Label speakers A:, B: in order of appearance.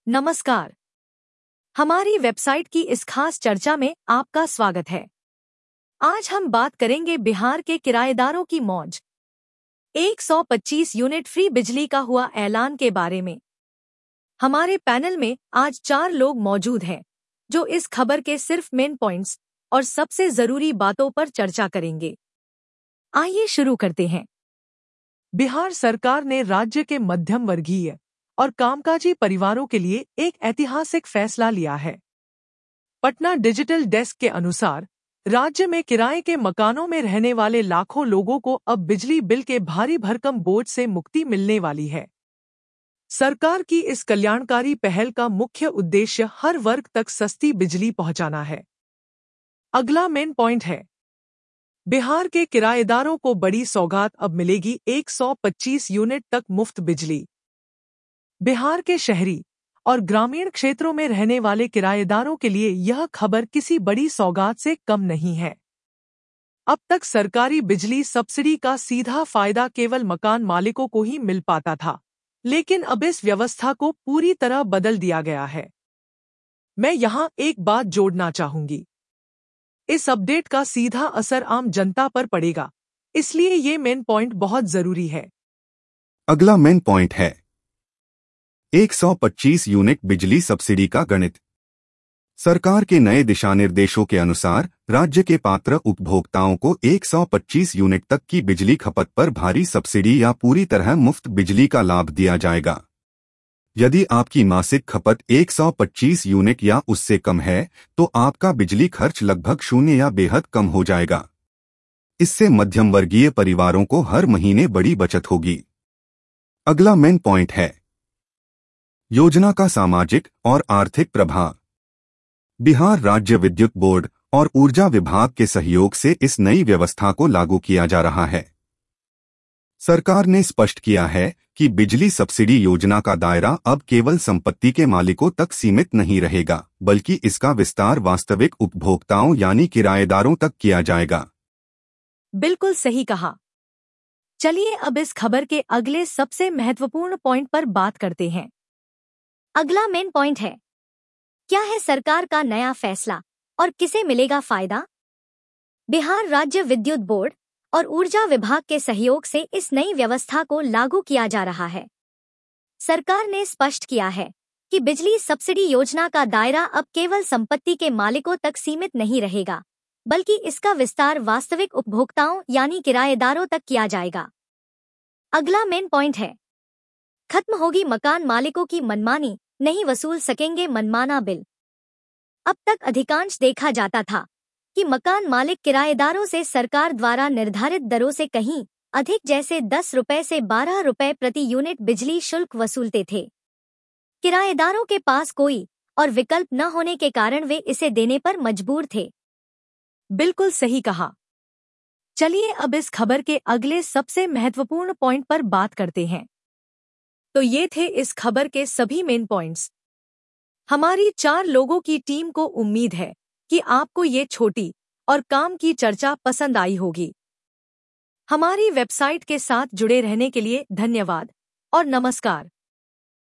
A: नमस्कार। हमारी वेबसाइट की इस खास चर्चा में आपका स्वागत है। आज हम बात करेंगे बिहार के किराएदारों की मौज। 125 यूनिट फ्री बिजली का हुआ ऐलान के बारे में। हमारे पैनल में आज 4 लोग मौजूद हैं जो इस खबर के सिर्फ मेन पॉइंट्स और सबसे जरूरी बातों पर चर्चा करेंगे। आइए शुरू करते हैं।
B: बिहार सरकार ने राज्य के मध्यम वर्गीय और कामकाजी परिवारों के लिए एक ऐतिहासिक फैसला लिया है। पटना डिजिटल डेस्क के अनुसार राज्य में किराए के मकानों में रहने वाले लाखों लोगों को अब बिजली बिल के भारी भरकम बोझ से मुक्ति मिलने वाली है। सरकार की इस कल्याणकारी पहल का मुख्य उद्देश्य हर वर्ग तक सस्ती बिजली पहुंचाना है। अगला मेन पॉइंट है, बिहार के किराएदारों को बड़ी सौगात, अब मिलेगी 125 यूनिट तक मुफ्त बिजली। बिहार के शहरी और ग्रामीण क्षेत्रों में रहने वाले किराएदारों के लिए यह खबर किसी बड़ी सौगात से कम नहीं है। अब तक सरकारी बिजली सब्सिडी का सीधा फायदा केवल मकान मालिकों को ही मिल पाता था, लेकिन अब इस व्यवस्था को पूरी तरह बदल दिया गया है। मैं यहाँ एक बात जोड़ना चाहूंगी, इस अपडेट का सीधा असर आम जनता पर पड़ेगा, इसलिए ये मेन पॉइंट बहुत जरूरी है।
C: अगला मेन पॉइंट है 125 यूनिट बिजली सब्सिडी का गणित। सरकार के नए दिशानिर्देशों के अनुसार राज्य के पात्र उपभोक्ताओं को 125 यूनिट तक की बिजली खपत पर भारी सब्सिडी या पूरी तरह मुफ्त बिजली का लाभ दिया जाएगा। यदि आपकी मासिक खपत 125 यूनिट या उससे कम है, तो आपका बिजली खर्च लगभग शून्य या बेहद कम हो जाएगा। इससे मध्यम वर्गीय परिवारों को हर महीने बड़ी बचत होगी। अगला मेन पॉइंट है योजना का सामाजिक और आर्थिक प्रभाव। बिहार राज्य विद्युत बोर्ड और ऊर्जा विभाग के सहयोग से इस नई व्यवस्था को लागू किया जा रहा है। सरकार ने स्पष्ट किया है कि बिजली सब्सिडी योजना का दायरा अब केवल संपत्ति के मालिकों तक सीमित नहीं रहेगा, बल्कि इसका विस्तार वास्तविक उपभोक्ताओं यानी किराएदारों तक किया जाएगा।
A: बिल्कुल सही कहा। चलिए अब इस खबर के अगले सबसे महत्वपूर्ण पॉइंट पर बात करते हैं। अगला मेन पॉइंट है, क्या है सरकार का नया फैसला और किसे मिलेगा फायदा? बिहार राज्य विद्युत बोर्ड और ऊर्जा विभाग के सहयोग से इस नई व्यवस्था को लागू किया जा रहा है। सरकार ने स्पष्ट किया है कि बिजली सब्सिडी योजना का दायरा अब केवल संपत्ति के मालिकों तक सीमित नहीं रहेगा, बल्कि इसका विस्तार वास्तविक उपभोक्ताओं यानी किराएदारों तक किया जाएगा। अगला मेन पॉइंट है, खत्म होगी मकान मालिकों की मनमानी, नहीं वसूल सकेंगे मनमाना बिल। अब तक अधिकांश देखा जाता था कि मकान मालिक किराएदारों से सरकार द्वारा निर्धारित दरों से कहीं अधिक, जैसे 10 रुपए से 12 रुपए प्रति यूनिट बिजली शुल्क वसूलते थे। किराएदारों के पास कोई और विकल्प न होने के कारण वे इसे देने पर मजबूर थे। बिल्कुल सही कहा। चलिए अब इस खबर के अगले सबसे महत्वपूर्ण पॉइंट पर बात करते हैं। तो ये थे इस खबर के सभी मेन पॉइंट्स। हमारी 4 लोगों की टीम को उम्मीद है कि आपको ये छोटी और काम की चर्चा पसंद आई होगी। हमारी वेबसाइट के साथ जुड़े रहने के लिए धन्यवाद और नमस्कार।